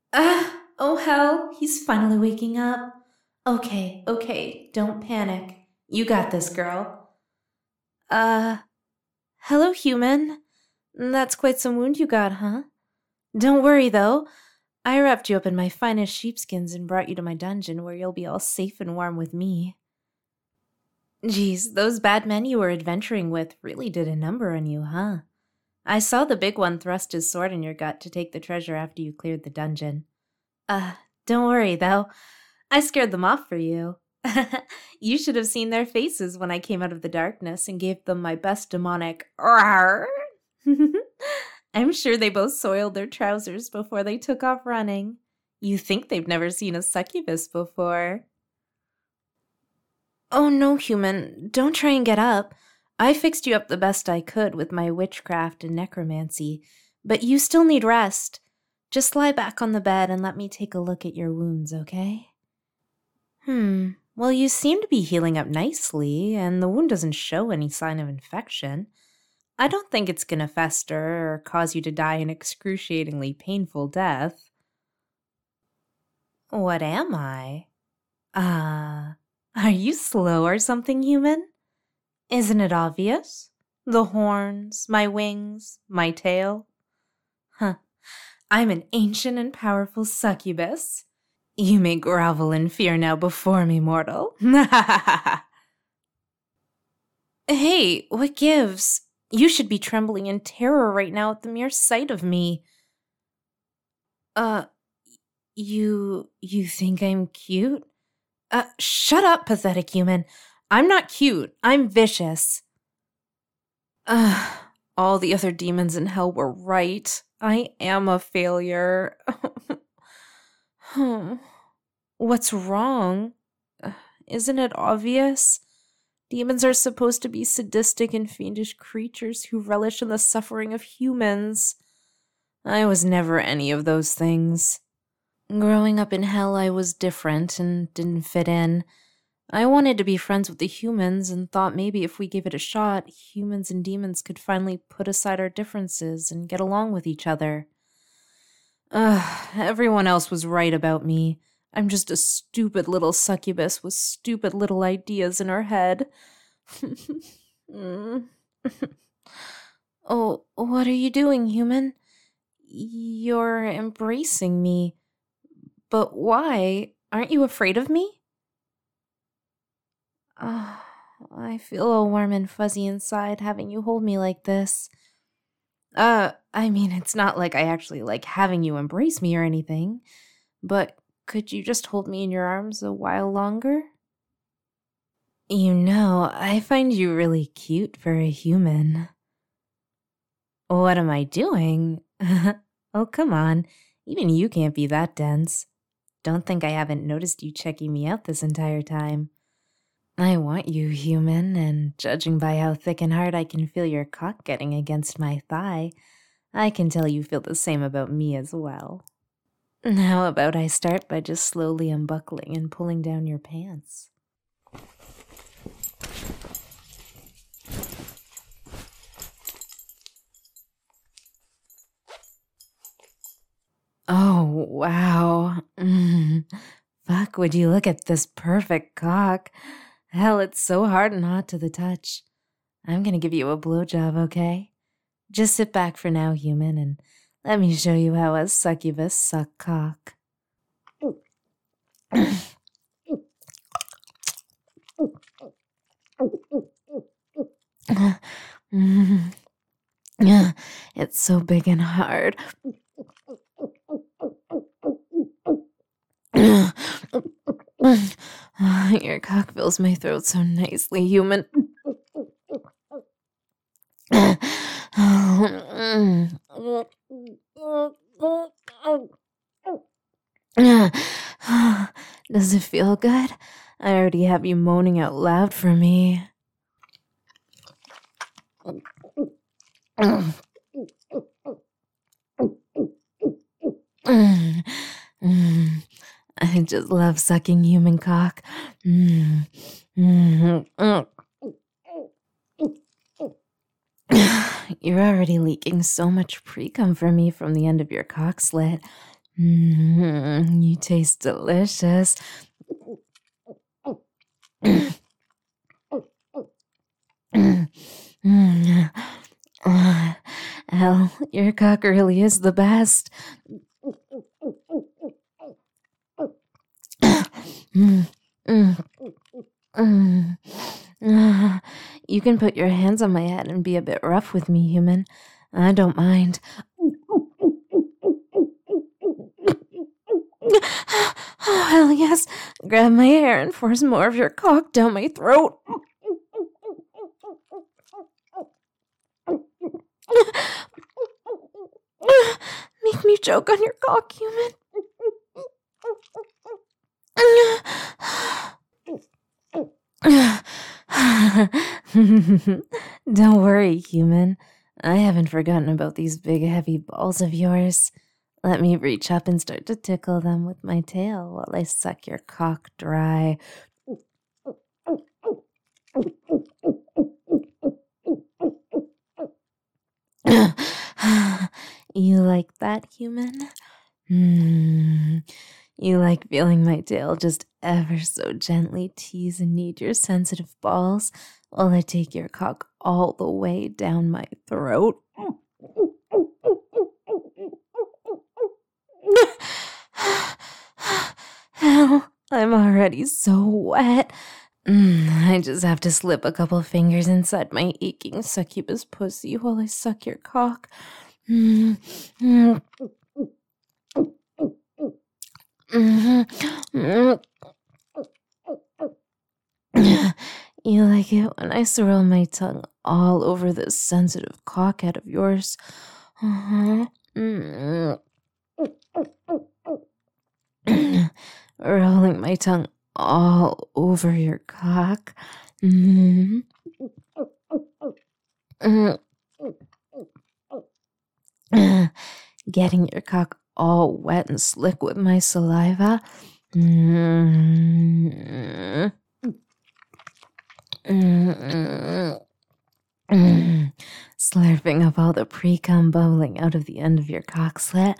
Oh hell, he's finally waking up. Okay, don't panic. You got this, girl. Uh, hello, human. That's quite some wound you got, huh? Don't worry, though. I wrapped you up in my finest sheepskins and brought you to my dungeon where you'll be all safe and warm with me. Geez, those bad men you were adventuring with really did a number on you, huh? I saw the big one thrust his sword in your gut to take the treasure after you cleared the dungeon. Uh, don't worry, though. I scared them off for you. You should have seen their faces when I came out of the darkness and gave them my best demonic "Rawr." I'm sure they both soiled their trousers before they took off running. You think they've never seen a succubus before. Oh no, human, don't try and get up. I fixed you up the best I could with my witchcraft and necromancy, but you still need rest. Just lie back on the bed and let me take a look at your wounds, okay? Well, you seem to be healing up nicely, and the wound doesn't show any sign of infection. I don't think it's gonna fester or cause you to die an excruciatingly painful death. What am I? Are you slow or something, human? Isn't it obvious? The horns, my wings, my tail? Huh. I'm an ancient and powerful succubus. You may grovel in fear now before me, mortal. Hey, what gives? You should be trembling in terror right now at the mere sight of me. You think I'm cute? Shut up, pathetic human. I'm not cute. I'm vicious. All the other demons in hell were right. I am a failure. What's wrong? Isn't it obvious? Demons are supposed to be sadistic and fiendish creatures who relish in the suffering of humans. I was never any of those things. Growing up in hell, I was different and didn't fit in. I wanted to be friends with the humans and thought maybe if we gave it a shot, humans and demons could finally put aside our differences and get along with each other. Everyone else was right about me. I'm just a stupid little succubus with stupid little ideas in her head. Oh, what are you doing, human? You're embracing me. But why? Aren't you afraid of me? I feel all warm and fuzzy inside having you hold me like this. I mean, it's not like I actually like having you embrace me or anything, but could you just hold me in your arms a while longer? You know, I find you really cute for a human. What am I doing? Oh, come on. Even you can't be that dense. Don't think I haven't noticed you checking me out this entire time. I want you, human, and judging by how thick and hard I can feel your cock getting against my thigh, I can tell you feel the same about me as well. How about I start by just slowly unbuckling and pulling down your pants? Oh, wow. Fuck, would you look at this perfect cock? Hell, it's so hard and hot to the touch. I'm gonna give you a blowjob, okay? Just sit back for now, human, and let me show you how a succubus suck cock. It's so big and hard. Your cock fills my throat so nicely, human. Does it feel good? I already have you moaning out loud for me. I just love sucking human cock. You're already leaking so much pre-cum for me from the end of your cock slit. You taste delicious. Hell, your cock really is the best. You can put your hands on my head and be a bit rough with me, human. I don't mind. Oh, hell yes. Grab my hair and force more of your cock down my throat. Make me choke on your cock, human. Don't worry, human. I haven't forgotten about these big, heavy balls of yours. Let me reach up and start to tickle them with my tail while I suck your cock dry. You like that, human? You like feeling my tail just ever so gently tease and knead your sensitive balls while I take your cock all the way down my throat? Hell, I'm already so wet. I just have to slip a couple fingers inside my aching succubus pussy while I suck your cock. You like it when I swirl my tongue all over this sensitive cockhead of yours. Rolling my tongue all over your cock. Getting your cock all wet and slick with my saliva. Slurping up all the pre-cum bubbling out of the end of your cock slit.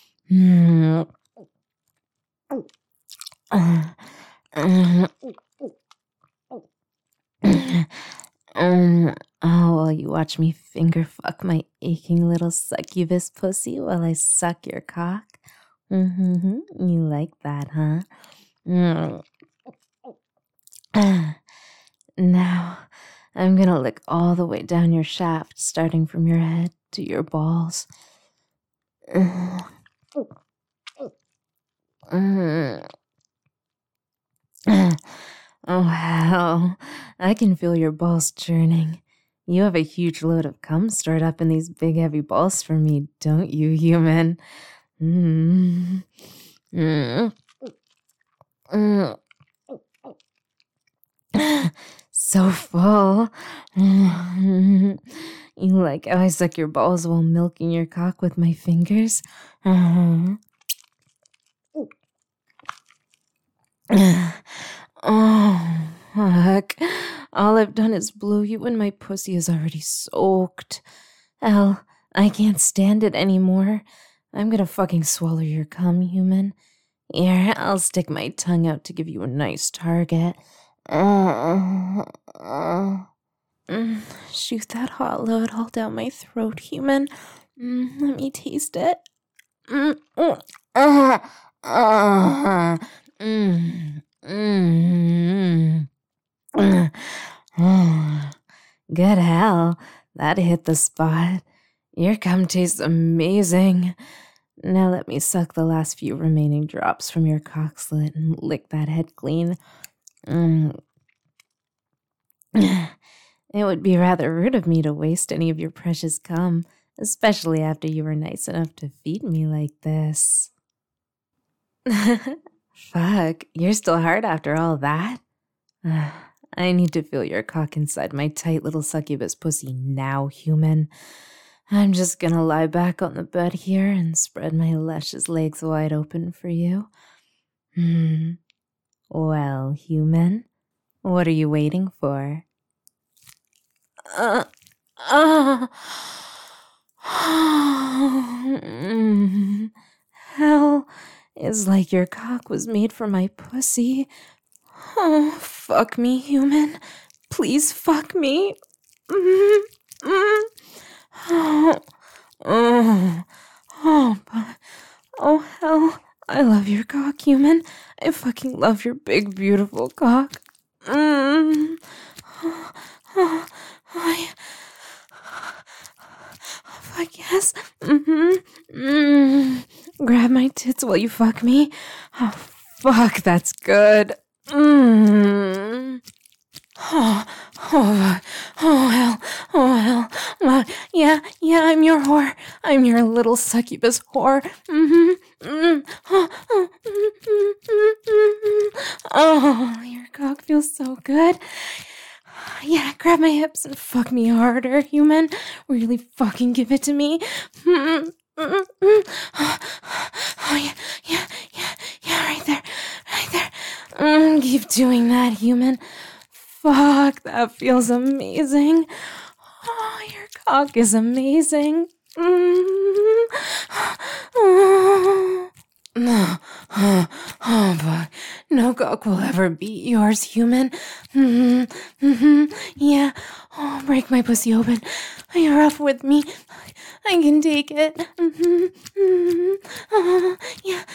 While you watch me finger fuck my aching little succubus pussy while I suck your cock. You like that, huh? Now, I'm gonna lick all the way down your shaft, starting from your head to your balls. Oh, hell. I can feel your balls churning. You have a huge load of cum stored up in these big heavy balls for me, don't you, human? So full. You like how I suck your balls while milking your cock with my fingers? Oh, fuck. All I've done is blow you and my pussy is already soaked. Hell, I can't stand it anymore. I'm gonna fucking swallow your cum, human. Here, I'll stick my tongue out to give you a nice target. Shoot that hot load all down my throat, human. Let me taste it. Good hell, that hit the spot. Your cum tastes amazing. Now let me suck the last few remaining drops from your cock slit and lick that head clean. It would be rather rude of me to waste any of your precious cum, especially after you were nice enough to feed me like this. Fuck, you're still hard after all that? I need to feel your cock inside my tight little succubus pussy now, human. I'm just gonna lie back on the bed here and spread my luscious legs wide open for you. Well, human, what are you waiting for? hell? It's like your cock was made for my pussy. Oh, fuck me, human. Please fuck me. Mm, mm. Oh, oh, oh, hell. I love your cock, human. I fucking love your big, beautiful cock. Mm. Oh, fuck yes. Grab my tits while you fuck me. Oh, fuck, that's good. Oh, hell. Oh, hell. Yeah, I'm your whore. I'm your little succubus whore. Oh, your cock feels so good. Yeah, grab my hips and fuck me harder, human. Really fucking give it to me. Oh, yeah, right there. Keep doing that, human. Fuck, that feels amazing. Oh, your cock is amazing. Fuck. No cock will ever beat yours, human. Yeah. Oh, break my pussy open. You're rough with me. I can take it. Yeah.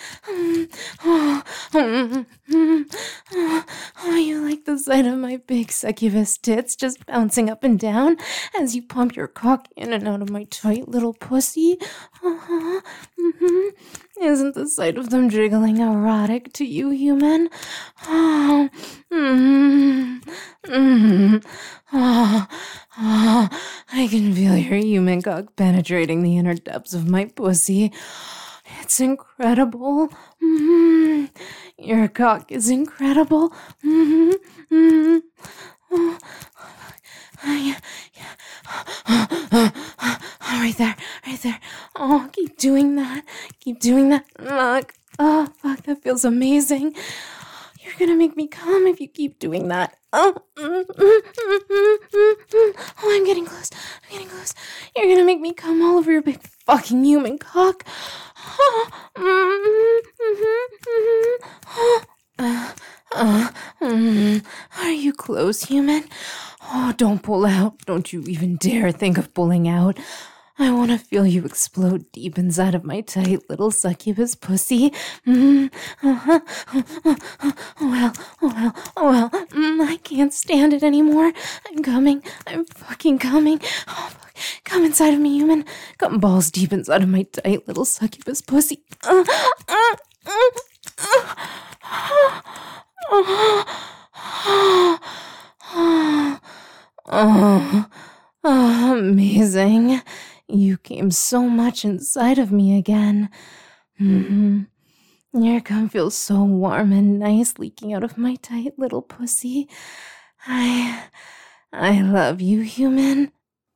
Oh, you like the sight of my big succubus tits just bouncing up and down as you pump your cock in and out of my tight little pussy? Isn't the sight of them jiggling erotic to you, human? Oh, I can feel your human cock penetrating the inner depths of my pussy. It's incredible. Your cock is incredible. Right there. Oh, keep doing that. Oh, fuck, that feels amazing. You're gonna make me come if you keep doing that. Oh, I'm getting close. You're gonna make me come all over your big fucking human cock. Are you close, human? Oh, don't pull out. Don't you even dare think of pulling out. I want to feel you explode deep inside of my tight little succubus pussy. Oh, well. I can't stand it anymore. I'm coming. I'm fucking coming. Oh, fuck. Come inside of me, human. Come balls deep inside of my tight little succubus pussy. Amazing. You came so much inside of me again. Your cum feels so warm and nice leaking out of my tight little pussy. I love you, human.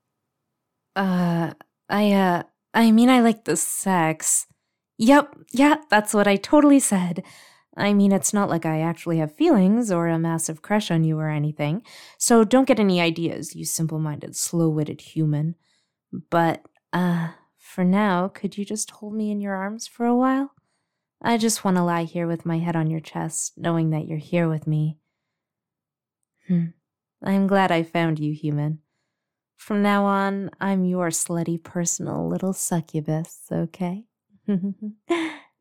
I mean, I like the sex. Yep, yeah, that's what I totally said. I mean, it's not like I actually have feelings or a massive crush on you or anything, so don't get any ideas, you simple-minded, slow-witted human. But, for now, could you just hold me in your arms for a while? I just want to lie here with my head on your chest, knowing that you're here with me. I'm glad I found you, human. From now on, I'm your slutty personal little succubus, okay?